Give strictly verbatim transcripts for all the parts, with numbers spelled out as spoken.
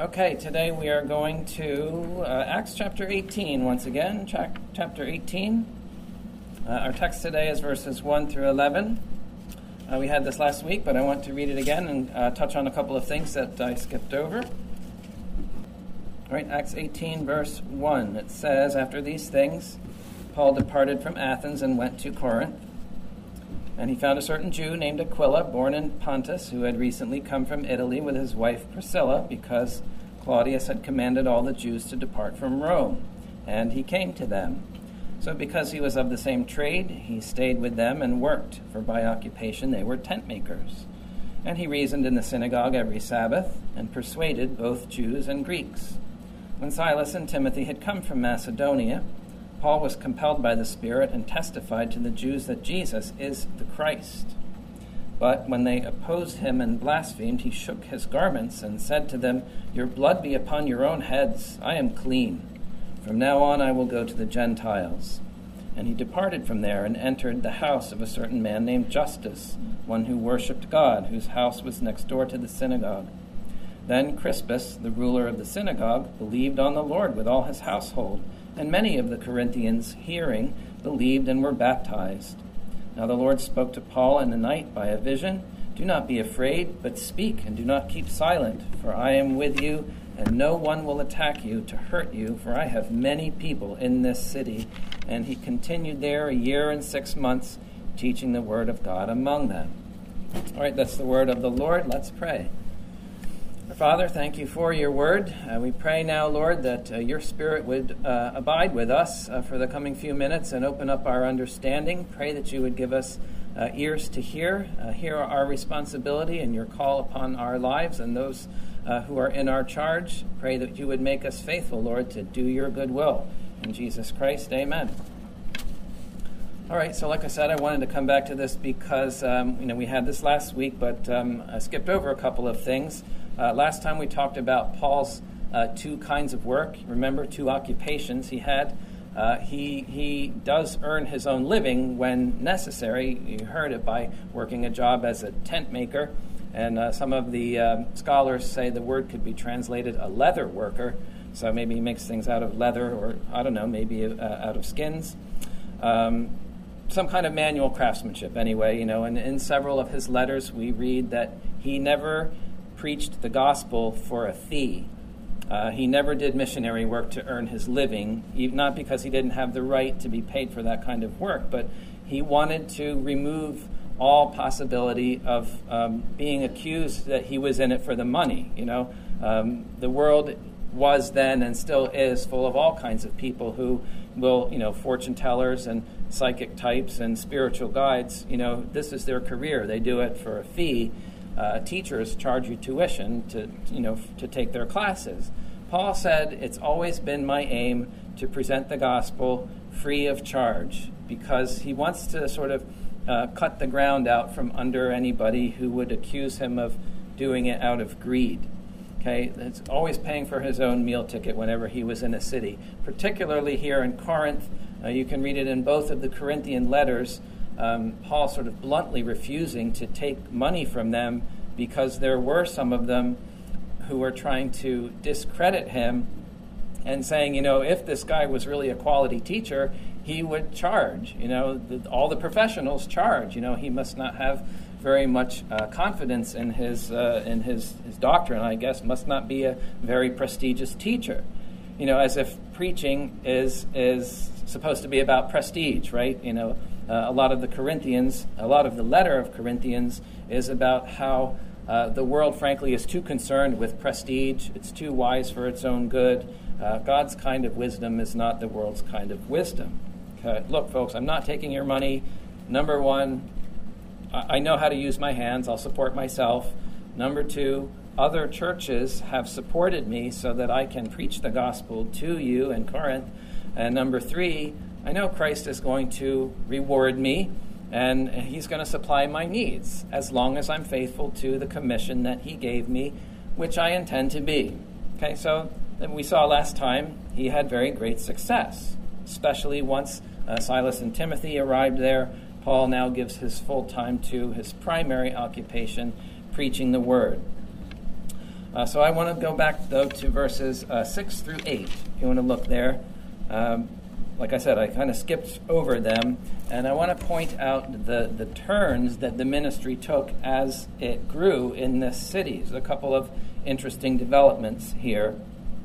Okay, today we are going to uh, Acts chapter eighteen once again, cha- chapter eighteen. Uh, our text today is verses one through eleven. Uh, we had this last week, but I want to read it again and uh, touch on a couple of things that I skipped over. All right, Acts eighteen, verse one. It says, "After these things, Paul departed from Athens and went to Corinth. And he found a certain Jew named Aquila, born in Pontus, who had recently come from Italy with his wife Priscilla, because Claudius had commanded all the Jews to depart from Rome. And he came to them. So because he was of the same trade, he stayed with them and worked, for by occupation they were tent makers. And he reasoned in the synagogue every Sabbath, and persuaded both Jews and Greeks. When Silas and Timothy had come from Macedonia, Paul was compelled by the Spirit and testified to the Jews that Jesus is the Christ. But when they opposed him and blasphemed, he shook his garments and said to them, 'Your blood be upon your own heads. I am clean. From now on I will go to the Gentiles.' And he departed from there and entered the house of a certain man named Justus, one who worshipped God, whose house was next door to the synagogue. Then Crispus, the ruler of the synagogue, believed on the Lord with all his household, and many of the Corinthians, hearing, believed and were baptized. Now the Lord spoke to Paul in the night by a vision, 'Do not be afraid, but speak, and do not keep silent, for I am with you, and no one will attack you to hurt you, for I have many people in this city.' And he continued there a year and six months, teaching the word of God among them." All right, that's the word of the Lord. Let's pray. Father, thank you for your word. Uh, we pray now, Lord, that uh, your Spirit would uh, abide with us uh, for the coming few minutes and open up our understanding. Pray that you would give us uh, ears to hear, uh, hear our responsibility and your call upon our lives and those uh, who are in our charge. Pray that you would make us faithful, Lord, to do your good will. In Jesus Christ, amen. All right, so like I said, I wanted to come back to this because um, you know we had this last week, but um, I skipped over a couple of things. Uh, last time we talked about Paul's uh, two kinds of work. Remember, two occupations he had. Uh, he he does earn his own living when necessary. You heard it by working a job as a tent maker. And uh, some of the uh, scholars say the word could be translated a leather worker. So maybe he makes things out of leather or, I don't know, maybe uh, out of skins. Um, some kind of manual craftsmanship anyway, you know. And in several of his letters we read that he never preached the gospel for a fee. Uh, he never did missionary work to earn his living, not because he didn't have the right to be paid for that kind of work, but he wanted to remove all possibility of um, being accused that he was in it for the money. You know, um, the world was then and still is full of all kinds of people who will, you know, fortune tellers and psychic types and spiritual guides. You know, this is their career. They do it for a fee. Uh, teachers charge you tuition to, you know, f- to take their classes. Paul said, "It's always been my aim to present the gospel free of charge," because he wants to sort of uh, cut the ground out from under anybody who would accuse him of doing it out of greed. Okay, it's always paying for his own meal ticket whenever he was in a city, particularly here in Corinth. Uh, you can read it in both of the Corinthian letters. Um, Paul sort of bluntly refusing to take money from them because there were some of them who were trying to discredit him and saying, you know, if this guy was really a quality teacher, he would charge. You know, the, all the professionals charge. You know, he must not have very much uh, confidence in his uh, in his, his doctrine, I guess, must not be a very prestigious teacher. You know, as if preaching is is supposed to be about prestige, right? You know, Uh, a lot of the Corinthians, a lot of the letter of Corinthians is about how uh, the world, frankly, is too concerned with prestige. It's too wise for its own good. Uh, God's kind of wisdom is not the world's kind of wisdom. Okay? Look, folks, I'm not taking your money. Number one, I-, I know how to use my hands. I'll support myself. Number two, other churches have supported me so that I can preach the gospel to you in Corinth. And number three, I know Christ is going to reward me, and he's going to supply my needs as long as I'm faithful to the commission that he gave me, which I intend to be. Okay, so we saw last time he had very great success, especially once uh, Silas and Timothy arrived there. Paul now gives his full time to his primary occupation, preaching the word. Uh, so I want to go back, though, to verses uh, six through eight, if you want to look there. Um, like I said, I kind of skipped over them, and I want to point out the, the turns that the ministry took as it grew in this city. There's a couple of interesting developments here.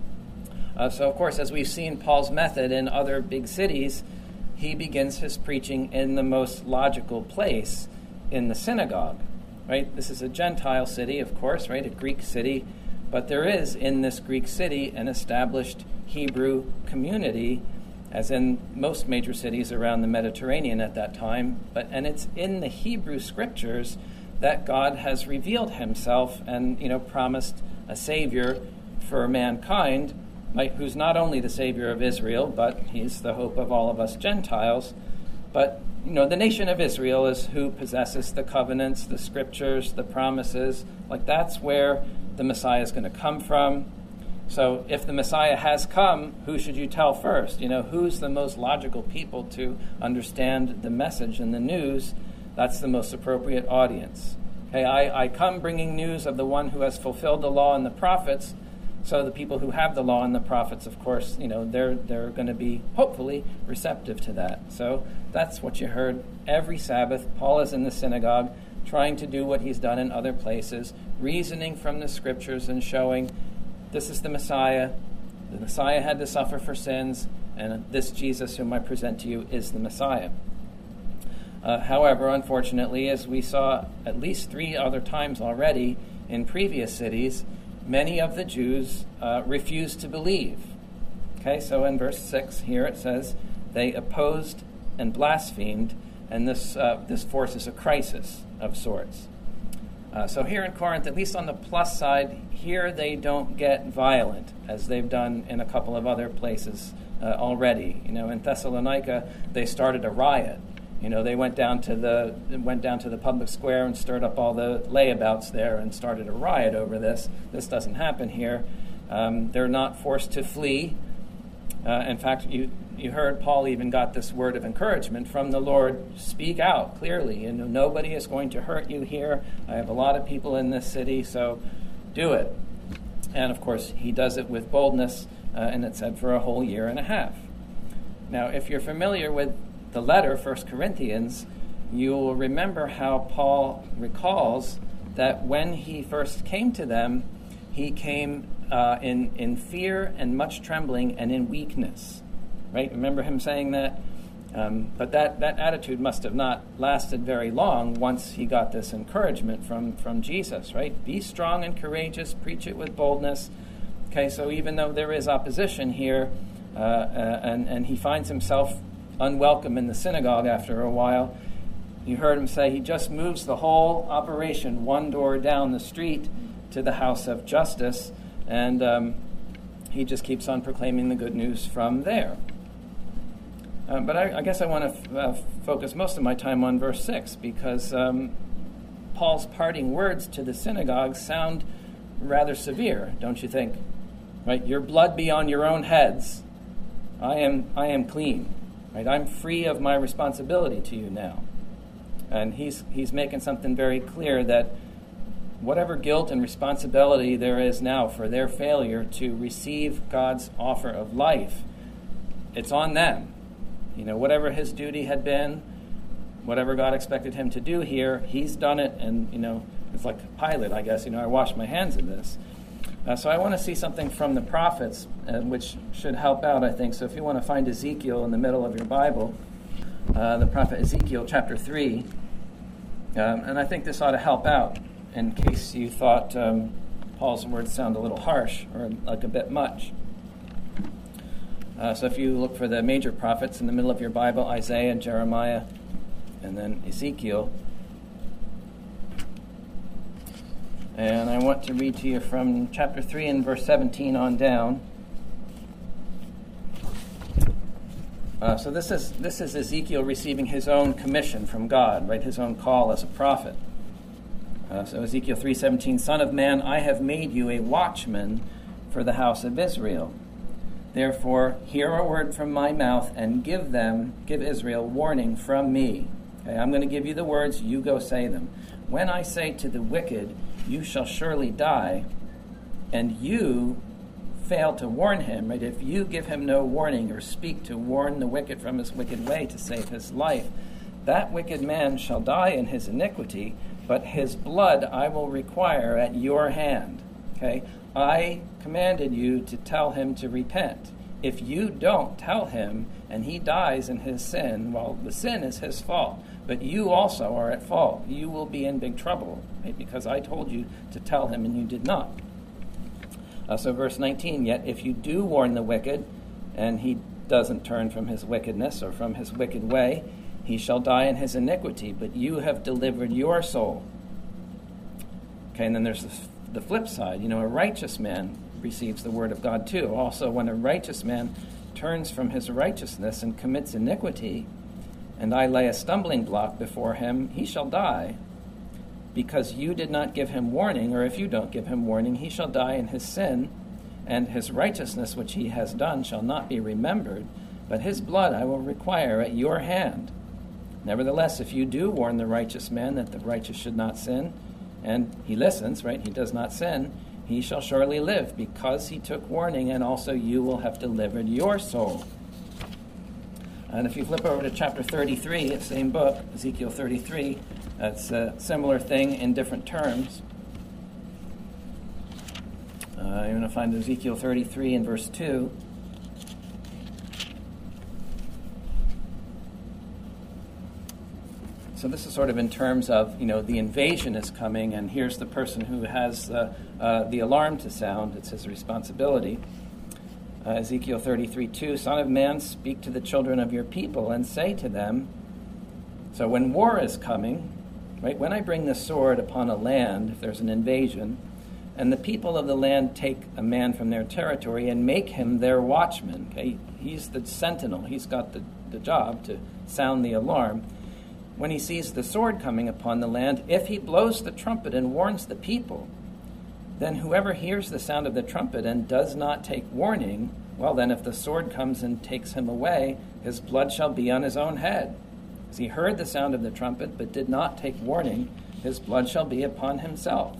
Uh, so, of course, as we've seen Paul's method in other big cities, he begins his preaching in the most logical place, in the synagogue, right? This is a Gentile city, of course, right? A Greek city. But there is, in this Greek city, an established Hebrew community, as in most major cities around the Mediterranean at that time. But and it's in the Hebrew scriptures that God has revealed himself and, you know, promised a Savior for mankind, like, who's not only the Savior of Israel, but he's the hope of all of us Gentiles. But, you know, the nation of Israel is who possesses the covenants, the scriptures, the promises. Like, that's where the Messiah is going to come from. So if the Messiah has come, who should you tell first? You know, who's the most logical people to understand the message and the news? That's the most appropriate audience. Okay, I, I come bringing news of the one who has fulfilled the law and the prophets. So the people who have the law and the prophets, of course, you know, they're they're going to be hopefully receptive to that. So that's what you heard every Sabbath. Paul is in the synagogue trying to do what he's done in other places, reasoning from the scriptures and showing this is the Messiah. The Messiah had to suffer for sins, and this Jesus whom I present to you is the Messiah. Uh, however, unfortunately, as we saw at least three other times already in previous cities, many of the Jews uh, refused to believe. Okay, so in verse six here it says, they opposed and blasphemed, and this uh, this forces a crisis of sorts. Uh, so here in Corinth, at least on the plus side, here they don't get violent, as they've done in a couple of other places uh, already. You know, in Thessalonica, they started a riot. You know, they went down to the went down to the public square and stirred up all the layabouts there and started a riot over this. This doesn't happen here. Um, they're not forced to flee. Uh, in fact, you you heard Paul even got this word of encouragement from the Lord. Speak out clearly. You know, nobody is going to hurt you here. I have a lot of people in this city, so do it. And of course, he does it with boldness, uh, and it said for a whole year and a half. Now, if you're familiar with the letter, First Corinthians, you'll remember how Paul recalls that when he first came to them, he came uh, in, in fear and much trembling and in weakness. Right? Remember him saying that? Um, but that, that attitude must have not lasted very long once he got this encouragement from, from Jesus, right? Be strong and courageous, preach it with boldness. Okay, so even though there is opposition here, uh, uh, and, and he finds himself unwelcome in the synagogue after a while, you heard him say he just moves the whole operation one door down the street to the house of justice, and um, he just keeps on proclaiming the good news from there. Uh, but I, I guess I want to f- uh, focus most of my time on verse six, because um, Paul's parting words to the synagogue sound rather severe, don't you think? Right? Your blood be on your own heads. I am I am clean. Right? I'm free of my responsibility to you now. And he's he's making something very clear, that whatever guilt and responsibility there is now for their failure to receive God's offer of life, it's on them. You know, whatever his duty had been, whatever God expected him to do here, he's done it, and, you know, it's like Pilate, I guess, you know, I wash my hands of this. Uh, so I want to see something from the prophets, uh, which should help out, I think. So if you want to find Ezekiel in the middle of your Bible, uh, the prophet Ezekiel chapter three, um, and I think this ought to help out in case you thought um, Paul's words sound a little harsh or like a bit much. Uh, so if you look for the major prophets in the middle of your Bible, Isaiah, Jeremiah, and then Ezekiel. And I want to read to you from chapter three and verse seventeen on down. Uh, so this is this is Ezekiel receiving his own commission from God, right? His own call as a prophet. Uh, so Ezekiel three seventeen, Son of man, I have made you a watchman for the house of Israel. Therefore, hear a word from my mouth and give them, give Israel warning from me. Okay, I'm going to give you the words, you go say them. When I say to the wicked, you shall surely die, and you fail to warn him, right? If you give him no warning or speak to warn the wicked from his wicked way to save his life, that wicked man shall die in his iniquity, but his blood I will require at your hand. Okay? I commanded you to tell him to repent. If you don't tell him and he dies in his sin, well, the sin is his fault, but you also are at fault. You will be in big trouble, right? Because I told you to tell him and you did not. Uh, so verse nineteen, yet if you do warn the wicked and he doesn't turn from his wickedness or from his wicked way, he shall die in his iniquity, but you have delivered your soul. Okay, and then there's the, the flip side. You know, a righteous man receives the word of God too. Also, when a righteous man turns from his righteousness and commits iniquity, and I lay a stumbling block before him, he shall die, because you did not give him warning, or if you don't give him warning, he shall die in his sin, and his righteousness which he has done shall not be remembered, but his blood I will require at your hand. Nevertheless, if you do warn the righteous man that the righteous should not sin, and he listens, right, he does not sin, he shall surely live, because he took warning, and also you will have delivered your soul. And if you flip over to chapter thirty-three, the same book, Ezekiel thirty-three, that's a similar thing in different terms. Uh, you're going to find Ezekiel thirty-three in verse two. So this is sort of in terms of, you know, the invasion is coming, and here's the person who has uh, uh, the alarm to sound. It's his responsibility. Uh, Ezekiel thirty-three two, Son of man, speak to the children of your people and say to them, so when war is coming, right, when I bring the sword upon a land, if there's an invasion, and the people of the land take a man from their territory and make him their watchman, okay, he's the sentinel, he's got the, the job to sound the alarm. When he sees the sword coming upon the land, if he blows the trumpet and warns the people, then whoever hears the sound of the trumpet and does not take warning, well then, if the sword comes and takes him away, his blood shall be on his own head. As he heard the sound of the trumpet, but did not take warning, his blood shall be upon himself.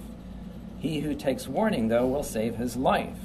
He who takes warning, though, will save his life.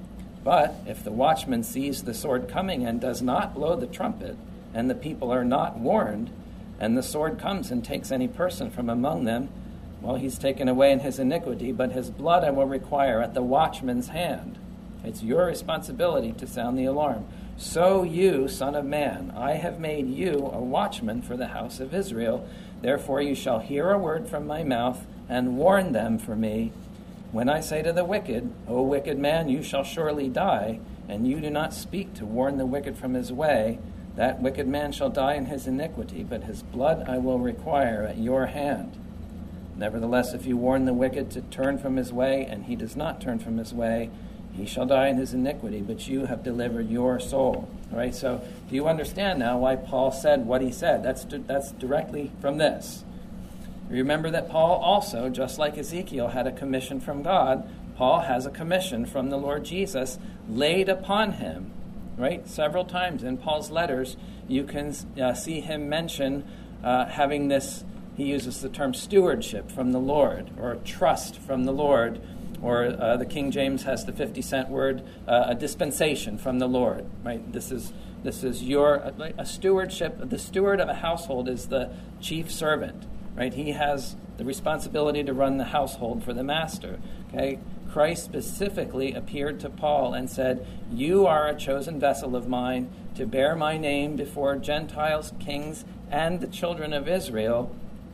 But if the watchman sees the sword coming and does not blow the trumpet, and the people are not warned, and the sword comes and takes any person from among them, well, he's taken away in his iniquity, but his blood I will require at the watchman's hand. It's your responsibility to sound the alarm. So you, Son of man, I have made you a watchman for the house of Israel. Therefore you shall hear a word from my mouth and warn them for me. When I say to the wicked, O wicked man, you shall surely die, and you do not speak to warn the wicked from his way, that wicked man shall die in his iniquity, but his blood I will require at your hand. Nevertheless, if you warn the wicked to turn from his way, and he does not turn from his way, he shall die in his iniquity, but you have delivered your soul. All right, so do you understand now why Paul said what he said? That's, that's directly from this. Remember that Paul also, just like Ezekiel, had a commission from God. Paul has a commission from the Lord Jesus laid upon him. Right? Several times in Paul's letters, you can uh, see him mention uh, having this, he uses the term stewardship from the Lord, or trust from the Lord, or uh, the King James has the fifty cent word, uh, a dispensation from the Lord. Right? This is this is your a, a stewardship. The steward of a household is the chief servant. Right? He has the responsibility to run the household for the master. Okay. Christ specifically appeared to Paul and said, you are a chosen vessel of mine to bear my name before Gentiles, kings, and the children of Israel.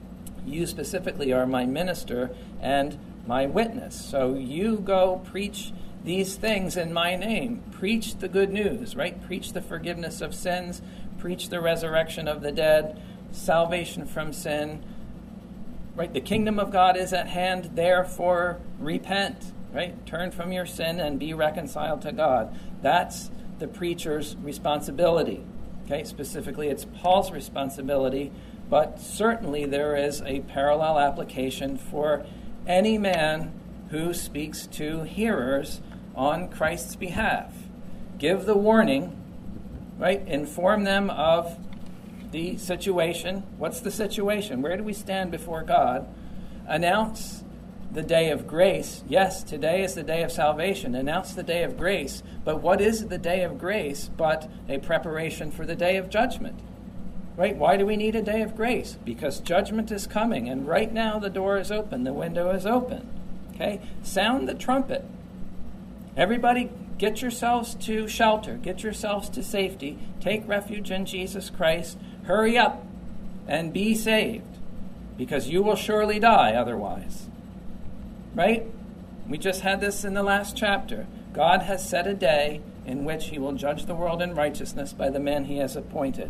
You specifically are my minister and my witness. So you go preach these things in my name. Preach the good news, right? Preach the forgiveness of sins. Preach the resurrection of the dead, salvation from sin. Right? The kingdom of God is at hand, therefore repent. Right? Turn from your sin and be reconciled to God. That's the preacher's responsibility. Okay? Specifically, it's Paul's responsibility, but certainly there is a parallel application for any man who speaks to hearers on Christ's behalf. Give the warning, right? Inform them of the situation. What's the situation? Where do we stand before God? Announce the day of grace. Yes, today is the day of salvation. Announce the day of grace. But what is the day of grace but a preparation for the day of judgment? Right? Why do we need a day of grace? Because judgment is coming, and right now the door is open, the window is open. Okay? Sound the trumpet. Everybody, get yourselves to shelter. Get yourselves to safety. Take refuge in Jesus Christ. Hurry up and be saved, because you will surely die otherwise. Right? We just had this in the last chapter. God has set a day in which he will judge the world in righteousness by the men he has appointed.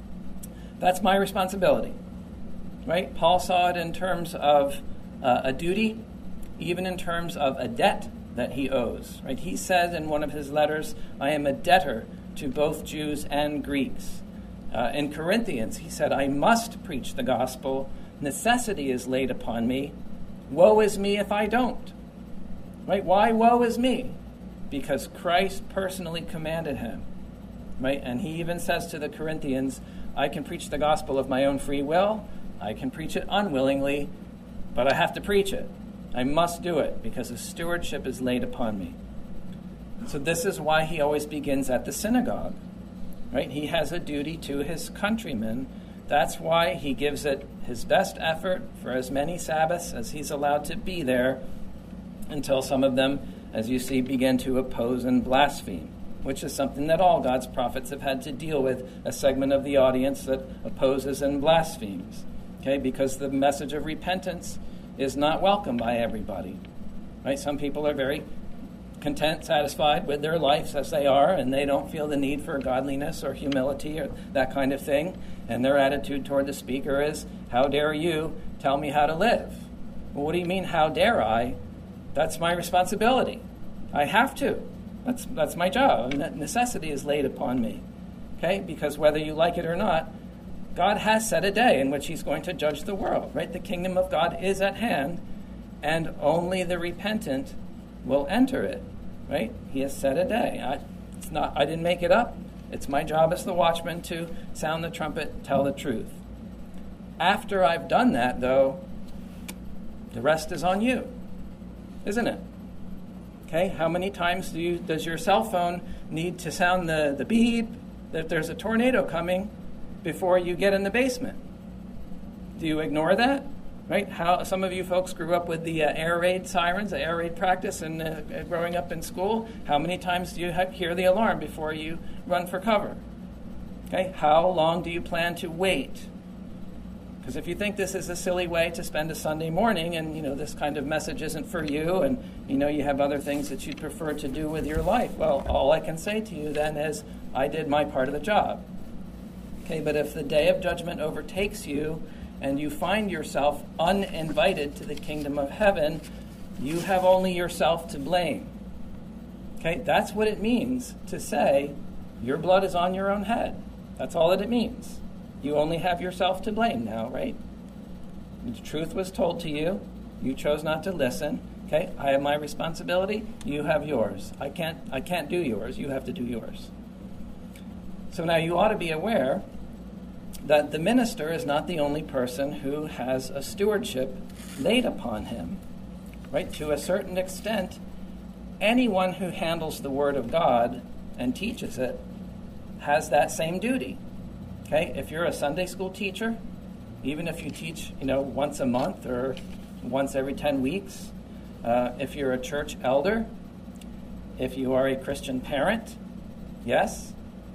That's my responsibility. Right? Paul saw it in terms of uh, a duty, even in terms of a debt that he owes. Right? He said in one of his letters, I am a debtor to both Jews and Greeks. Uh, in Corinthians, he said, I must preach the gospel. Necessity is laid upon me. Woe is me if I don't. Right? Why woe is me? Because Christ personally commanded him. Right? And he even says to the Corinthians, I can preach the gospel of my own free will. I can preach it unwillingly, but I have to preach it. I must do it because a stewardship is laid upon me. So this is why he always begins at the synagogue. Right? He has a duty to his countrymen. That's why he gives it his best effort for as many Sabbaths as he's allowed to be there, until some of them, as you see, begin to oppose and blaspheme, which is something that all God's prophets have had to deal with, a segment of the audience that opposes and blasphemes. Okay, because the message of repentance is not welcome by everybody. Right? Some people are very content, satisfied with their lives as they are, and they don't feel the need for godliness or humility or that kind of thing. And their attitude toward the speaker is, how dare you tell me how to live? Well, what do you mean, how dare I? That's my responsibility. I have to. That's that's my job. And that necessity is laid upon me. Okay? Because whether you like it or not, God has set a day in which he's going to judge the world. Right? The kingdom of God is at hand, and only the repentant will enter it. Right? He has set a day. I, it's not. I didn't make it up. It's my job as the watchman to sound the trumpet, tell the truth. After I've done that, though, the rest is on you, isn't it? Okay, how many times do you, does your cell phone need to sound the, the beep that there's a tornado coming before you get in the basement? Do you ignore that? Right? How some of you folks grew up with the uh, air raid sirens, the air raid practice, and uh, growing up in school. How many times do you ha- hear the alarm before you run for cover? Okay, how long do you plan to wait? Because if you think this is a silly way to spend a Sunday morning, and you know this kind of message isn't for you, and you know you have other things that you'd prefer to do with your life, well, all I can say to you then is, I did my part of the job. Okay, but if the day of judgment overtakes you, and you find yourself uninvited to the kingdom of heaven, you have only yourself to blame. Okay, that's what it means to say, your blood is on your own head. That's all that it means. You only have yourself to blame now, right? The truth was told to you. You chose not to listen. Okay, I have my responsibility. You have yours. I can't, I can't do yours. You have to do yours. So now you ought to be aware that the minister is not the only person who has a stewardship laid upon him. Right? To a certain extent, anyone who handles the Word of God and teaches it has that same duty. Okay? If you're a Sunday school teacher, even if you teach, you know, once a month or once every ten weeks, uh, if you're a church elder, if you are a Christian parent, yes,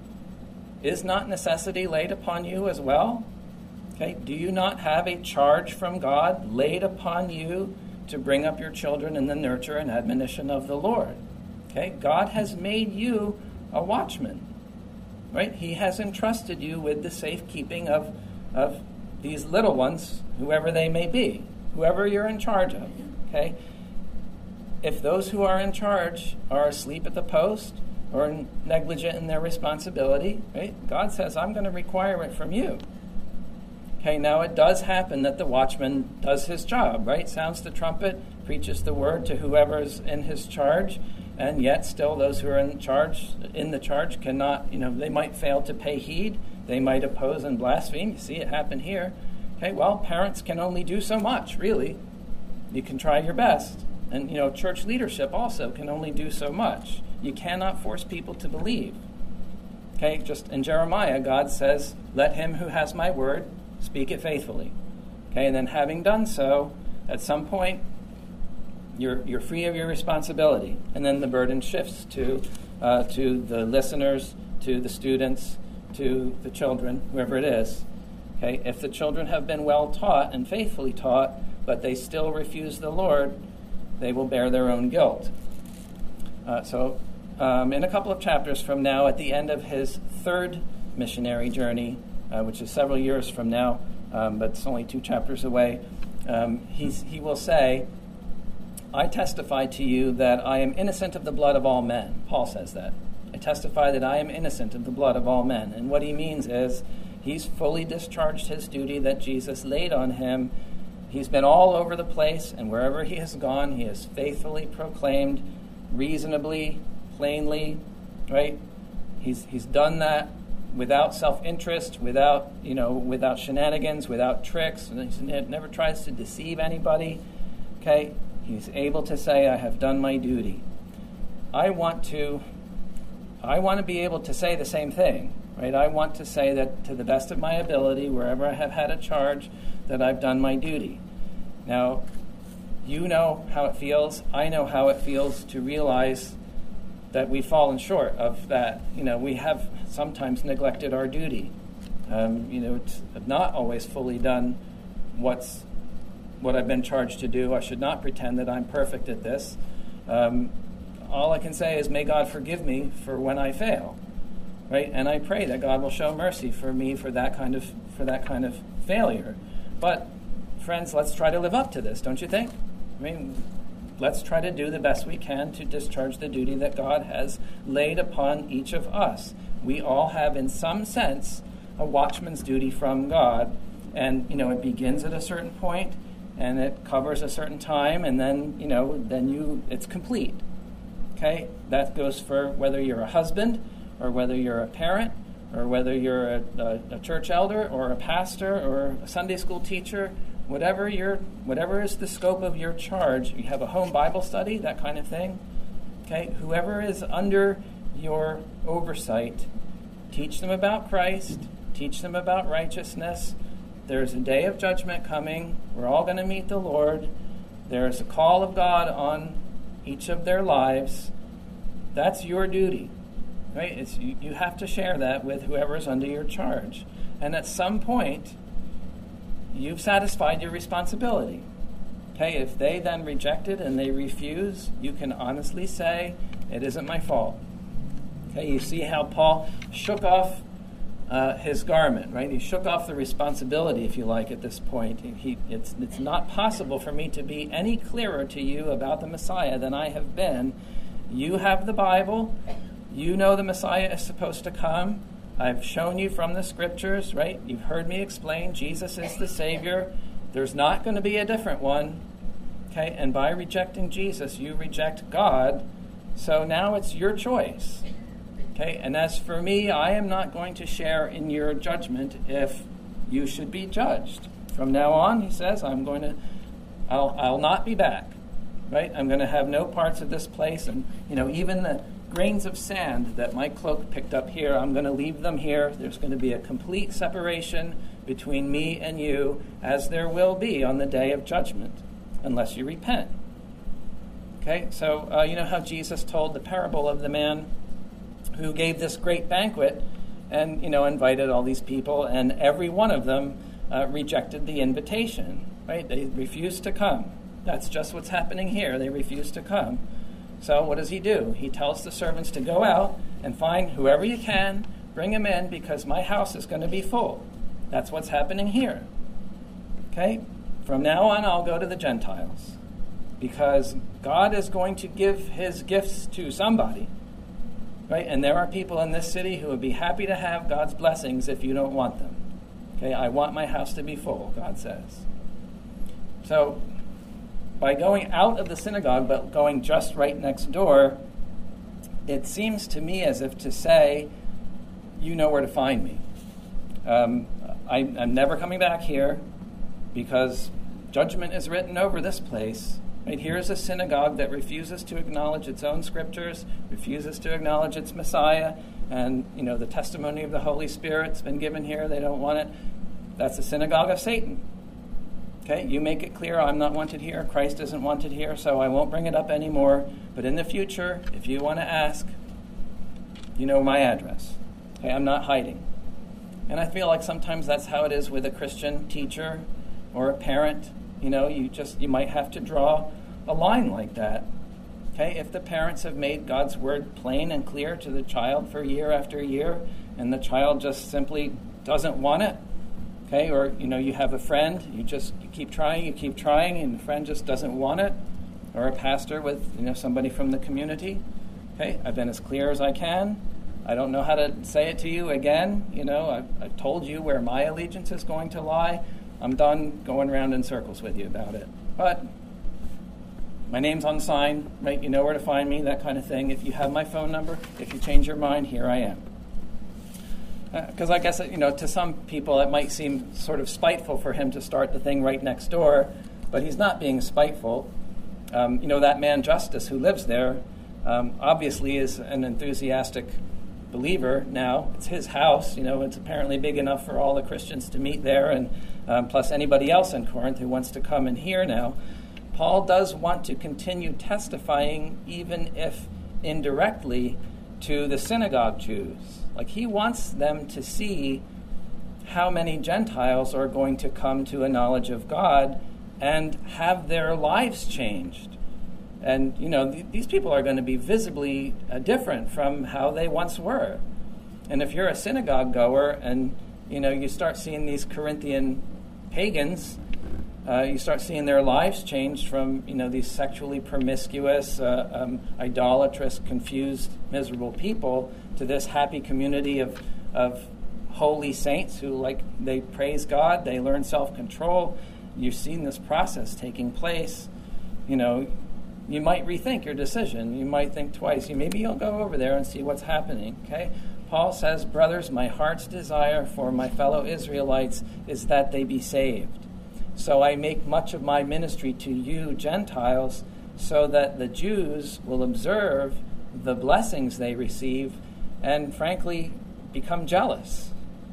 is not necessity laid upon you as well? Okay, do you not have a charge from God laid upon you to bring up your children in the nurture and admonition of the Lord? Okay, God has made you a watchman, right? He has entrusted you with the safekeeping of, of these little ones, whoever they may be, whoever you're in charge of, okay? If those who are in charge are asleep at the post, or negligent in their responsibility, right? God says, I'm going to require it from you. Okay, now it does happen that the watchman does his job, right? Sounds the trumpet, preaches the word to whoever's in his charge, and yet still those who are in charge, in the charge cannot, you know, they might fail to pay heed. They might oppose and blaspheme. You see it happen here. Okay, well, parents can only do so much, really. You can try your best. And, you know, church leadership also can only do so much. You cannot force people to believe. Okay, just in Jeremiah, God says, let him who has my word speak it faithfully. Okay, and then having done so, at some point, you're you're free of your responsibility. And then the burden shifts to uh, to the listeners, to the students, to the children, whoever it is. Okay, if the children have been well taught and faithfully taught, but they still refuse the Lord, they will bear their own guilt. Uh, so um, in a couple of chapters from now, at the end of his third missionary journey, uh, which is several years from now, um, but it's only two chapters away, um, he's, he will say, I testify to you that I am innocent of the blood of all men. Paul says that. I testify that I am innocent of the blood of all men. And what he means is he's fully discharged his duty that Jesus laid on him. He's been all over the place, and wherever he has gone, he has faithfully proclaimed, reasonably, plainly, right? He's he's done that without self-interest, without, you know, without shenanigans, without tricks. He never tries to deceive anybody, okay? He's able to say, I have done my duty. I want to, I want to be able to say the same thing, right? I want to say that to the best of my ability, wherever I have had a charge, that I've done my duty. Now, you know how it feels. I know how it feels to realize that we've fallen short of that. You know, we have sometimes neglected our duty. Um, you know, it's not always fully done what's what I've been charged to do. I should not pretend that I'm perfect at this. Um, all I can say is, may God forgive me for when I fail, right? And I pray that God will show mercy for me for that kind of for that kind of failure. But, friends, let's try to live up to this, don't you think? I mean, let's try to do the best we can to discharge the duty that God has laid upon each of us. We all have, in some sense, a watchman's duty from God. And, you know, it begins at a certain point, and it covers a certain time, and then, you know, then you it's complete. Okay? That goes for whether you're a husband or whether you're a parent, or whether you're a, a, a church elder or a pastor or a Sunday school teacher, whatever your whatever is the scope of your charge. You have a home Bible study, that kind of thing. Okay, whoever is under your oversight, teach them about Christ, teach them about righteousness. There's a day of judgment coming. We're all going to meet the Lord. There's a call of God on each of their lives. That's your duty. Right? It's, you, you have to share that with whoever is under your charge. And at some point, you've satisfied your responsibility. Okay, if they then reject it and they refuse, you can honestly say, it isn't my fault. Okay, you see how Paul shook off uh, his garment, right? He shook off the responsibility, if you like, at this point. He, it's, it's not possible for me to be any clearer to you about the Messiah than I have been. You have the Bible. You know the Messiah is supposed to come. I've shown you from the scriptures, right? You've heard me explain Jesus is the Savior. There's not going to be a different one. Okay, and by rejecting Jesus, you reject God. So now it's your choice. Okay, and as for me, I am not going to share in your judgment if you should be judged. From now on, he says, I'm going to, I'll, I'll not be back. Right? I'm going to have no parts of this place, and you know, even the grains of sand that my cloak picked up here, I'm going to leave them here. There's going to be a complete separation between me and you, as there will be on the day of judgment, unless you repent. Okay, so uh, you know how Jesus told the parable of the man who gave this great banquet and, you know, invited all these people, and every one of them uh, rejected the invitation, right? They refused to come. That's just what's happening here. They refused to come. So what does he do? He tells the servants to go out and find whoever you can, bring him in, because my house is going to be full. That's what's happening here. Okay? From now on, I'll go to the Gentiles, because God is going to give his gifts to somebody. Right? And there are people in this city who would be happy to have God's blessings if you don't want them. Okay? I want my house to be full, God says. So, by going out of the synagogue, but going just right next door, it seems to me as if to say, you know where to find me. Um, I, I'm never coming back here because judgment is written over this place. Right? Here's a synagogue that refuses to acknowledge its own scriptures, refuses to acknowledge its Messiah, and you know the testimony of the Holy Spirit's been given here. They don't want it. That's the synagogue of Satan. Okay, you make it clear I'm not wanted here, Christ isn't wanted here, so I won't bring it up anymore. But in the future, if you want to ask, you know my address. Okay, I'm not hiding. And I feel like sometimes that's how it is with a Christian teacher or a parent. You know, you just you might have to draw a line like that. Okay, if the parents have made God's word plain and clear to the child for year after year, and the child just simply doesn't want it, okay, or you know, you have a friend, you just you keep trying, you keep trying, and the friend just doesn't want it, or a pastor with you know somebody from the community. Okay, I've been as clear as I can. I don't know how to say it to you again. You know, I've, I've told you where my allegiance is going to lie. I'm done going around in circles with you about it. But my name's on the sign, right? You know where to find me, that kind of thing. If you have my phone number, if you change your mind, here I am. Because uh, I guess, you know, to some people it might seem sort of spiteful for him to start the thing right next door, but he's not being spiteful. Um, you know, that man Justus who lives there um, obviously is an enthusiastic believer now. It's his house, you know, it's apparently big enough for all the Christians to meet there, and um, plus anybody else in Corinth who wants to come and hear now. Paul does want to continue testifying, even if indirectly, to the synagogue Jews. Like, he wants them to see how many Gentiles are going to come to a knowledge of God and have their lives changed. And, you know, th- these people are going to be visibly uh, different from how they once were. And if you're a synagogue goer and, you know, you start seeing these Corinthian pagans, uh, you start seeing their lives changed from, you know, these sexually promiscuous, uh, um, idolatrous, confused, miserable people to this happy community of of holy saints who, like, they praise God, they learn self-control. You've seen this process taking place. You know, you might rethink your decision. You might think twice. You, maybe you'll go over there and see what's happening, okay? Paul says, brothers, my heart's desire for my fellow Israelites is that they be saved. So I make much of my ministry to you, Gentiles, so that the Jews will observe the blessings they receive and, frankly, become jealous.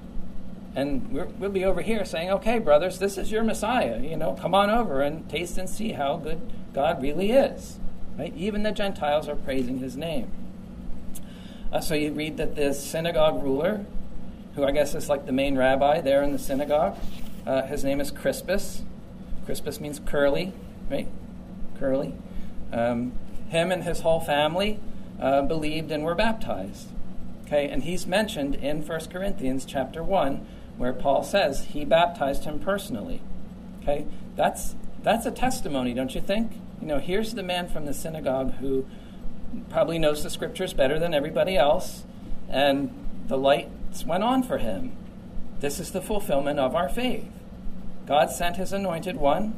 And we're, we'll be over here saying, okay, brothers, this is your Messiah. You know, come on over and taste and see how good God really is. Right? Even the Gentiles are praising his name. Uh, so you read that this synagogue ruler, who I guess is like the main rabbi there in the synagogue, uh, his name is Crispus. Crispus means curly, right? Curly. Um, him and his whole family uh, believed and were baptized. Okay, and he's mentioned in First Corinthians chapter one, where Paul says he baptized him personally. Okay, that's that's a testimony, don't you think? You know, here's the man from the synagogue who probably knows the scriptures better than everybody else, and the lights went on for him. This is the fulfillment of our faith. God sent his anointed one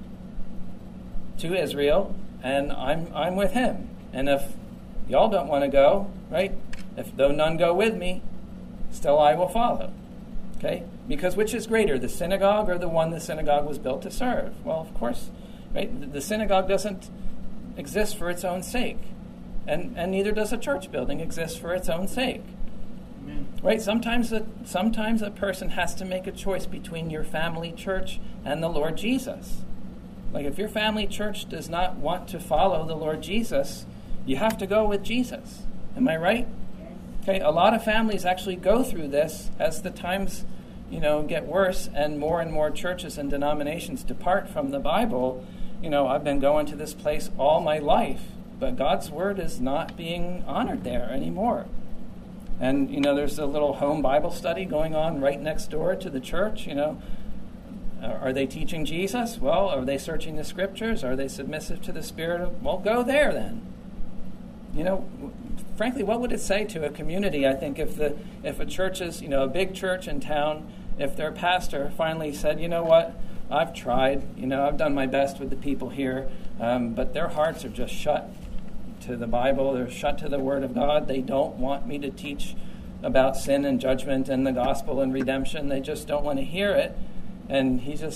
to Israel, and I'm I'm with him. And if y'all don't want to go, right? If though none go with me, still I will follow. Okay? Because which is greater, the synagogue or the one the synagogue was built to serve? Well, of course, right? The synagogue doesn't exist for its own sake. And and neither does a church building exist for its own sake. Amen. Right? Sometimes a, sometimes a person has to make a choice between your family church and the Lord Jesus. Like, if your family church does not want to follow the Lord Jesus, you have to go with Jesus. Am I right? Okay, a lot of families actually go through this as the times, you know, get worse and more and more churches and denominations depart from the Bible. You know, I've been going to this place all my life, but God's word is not being honored there anymore. And, you know, there's a little home Bible study going on right next door to the church, you know. Are they teaching Jesus? Well, are they searching the scriptures? Are they submissive to the Spirit of, well, go there then. You know, frankly, what would it say to a community, I think, if the if a church is, you know, a big church in town, if their pastor finally said, you know what, I've tried, you know, I've done my best with the people here, um, but their hearts are just shut to the Bible, they're shut to the Word of God. They don't want me to teach about sin and judgment and the gospel and redemption. They just don't want to hear it. And he just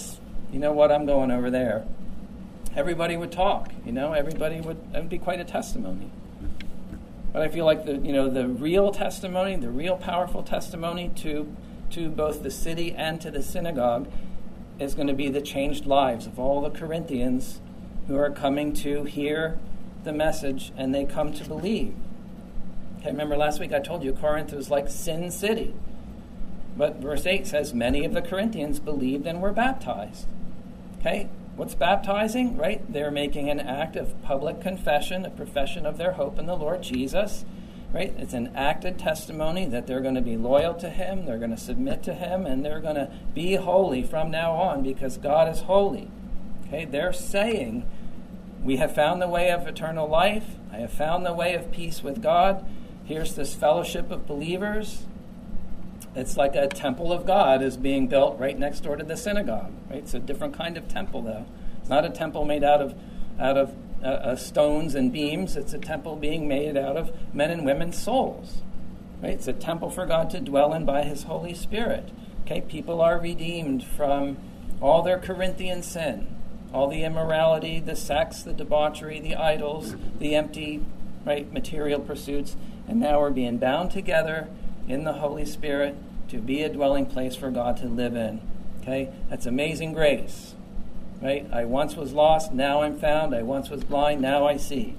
you know what, I'm going over there, everybody would talk, you know, everybody would, it would be quite a testimony. But I feel like the, you know, the real testimony, the real powerful testimony to, to both the city and to the synagogue is going to be the changed lives of all the Corinthians who are coming to hear the message and they come to believe. Okay, remember last week I told you Corinth was like Sin City. But verse eight says many of the Corinthians believed and were baptized. Okay, what's baptizing? Right? They're making an act of public confession, a profession of their hope in the Lord Jesus. Right? It's an acted testimony that they're going to be loyal to him, they're going to submit to him, and they're going to be holy from now on because God is holy. Okay, they're saying, we have found the way of eternal life. I have found the way of peace with God. Here's this fellowship of believers. It's like a temple of God is being built right next door to the synagogue. Right? It's a different kind of temple, though. It's not a temple made out of out of uh, uh, stones and beams. It's a temple being made out of men and women's souls. Right? It's a temple for God to dwell in by his Holy Spirit. Okay, people are redeemed from all their Corinthian sin, all the immorality, the sex, the debauchery, the idols, the empty, right, material pursuits, and now we're being bound together in the Holy Spirit to be a dwelling place for God to live in. Okay? That's amazing grace. Right? I once was lost, now I'm found. I once was blind, now I see.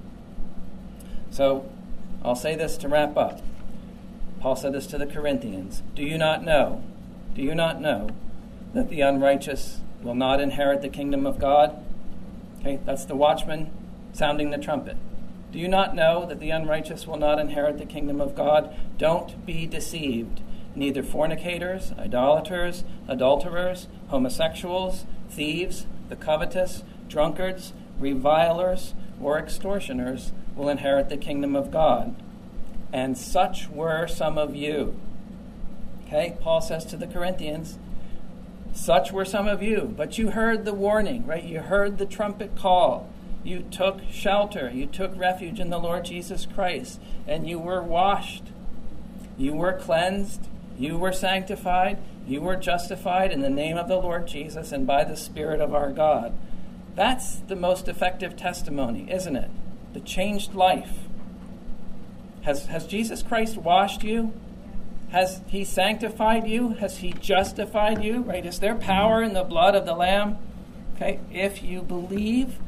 So, I'll say this to wrap up. Paul said this to the Corinthians. Do you not know, do you not know that the unrighteous will not inherit the kingdom of God? Okay, that's the watchman sounding the trumpet. Do you not know that the unrighteous will not inherit the kingdom of God? Don't be deceived. Neither fornicators, idolaters, adulterers, homosexuals, thieves, the covetous, drunkards, revilers, or extortioners will inherit the kingdom of God. And such were some of you. Okay, Paul says to the Corinthians, such were some of you, but you heard the warning, right? You heard the trumpet call. You took shelter. You took refuge in the Lord Jesus Christ, and you were washed. You were cleansed. You were sanctified. You were justified in the name of the Lord Jesus and by the Spirit of our God. That's the most effective testimony, isn't it? The changed life. Has, has Jesus Christ washed you? Has he sanctified you? Has he justified you? Right? Is there power in the blood of the Lamb? Okay, if you believe,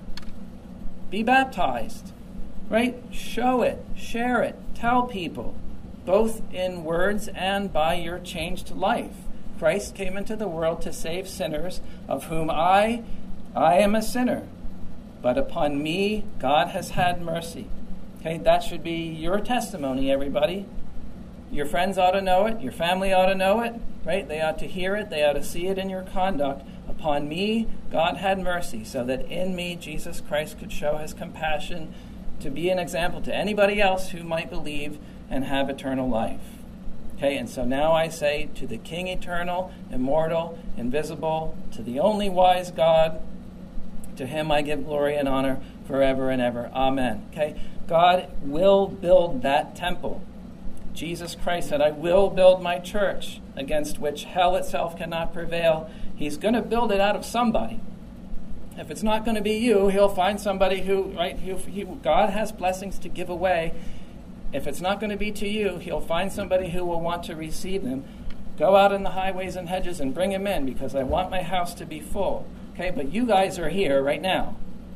be baptized. Right? Show it, share it, tell people, both in words and by your changed life. Christ came into the world to save sinners, of whom I, I am a sinner. But upon me, God has had mercy. Okay, that should be your testimony, everybody. Your friends ought to know it. Your family ought to know it, right? They ought to hear it. They ought to see it in your conduct. Upon me, God had mercy, so that in me, Jesus Christ could show his compassion to be an example to anybody else who might believe and have eternal life. Okay, and so now I say to the King eternal, immortal, invisible, to the only wise God, to him I give glory and honor forever and ever. Amen. Okay, God will build that temple. Jesus Christ said, I will build my church, against which hell itself cannot prevail. He's going to build it out of somebody. If it's not going to be you, he'll find somebody who, right, who, he, God has blessings to give away. If it's not going to be to you, he'll find somebody who will want to receive them. Go out in the highways and hedges and bring him in, because I want my house to be full. Okay, but you guys are here right now.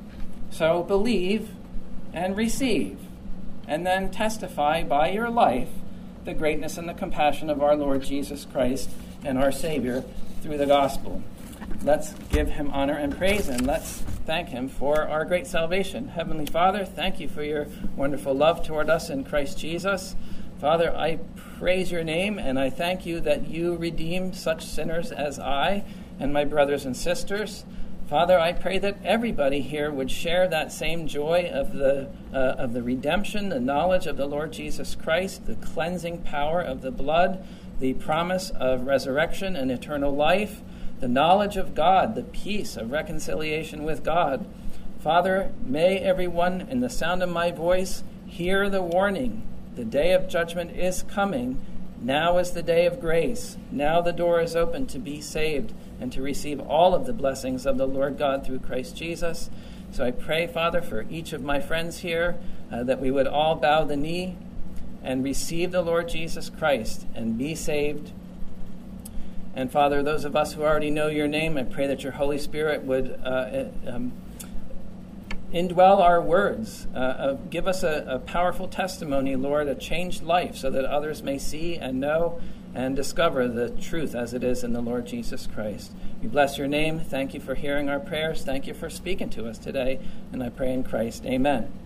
So believe and receive, and then testify by your life the greatness and the compassion of our Lord Jesus Christ and our Savior through the gospel. Let's give him honor and praise, and let's thank him for our great salvation. Heavenly Father, thank you for your wonderful love toward us in Christ Jesus. Father, I praise your name, and I thank you that you redeemed such sinners as I and my brothers and sisters. Father, I pray that everybody here would share that same joy of the uh, of the redemption, the knowledge of the Lord Jesus Christ, the cleansing power of the blood, the promise of resurrection and eternal life, the knowledge of God, the peace of reconciliation with God. Father, may everyone in the sound of my voice hear the warning. The day of judgment is coming. Now is the day of grace. Now the door is open to be saved and to receive all of the blessings of the Lord God through Christ Jesus. So I pray, Father, for each of my friends here, uh, that we would all bow the knee and receive the Lord Jesus Christ and be saved. And Father, those of us who already know your name, I pray that your Holy Spirit would uh, um, indwell our words. Uh, uh, give us a, a powerful testimony, Lord, a changed life, so that others may see and know and discover the truth as it is in the Lord Jesus Christ. We bless your name. Thank you for hearing our prayers. Thank you for speaking to us today. And I pray in Christ. Amen.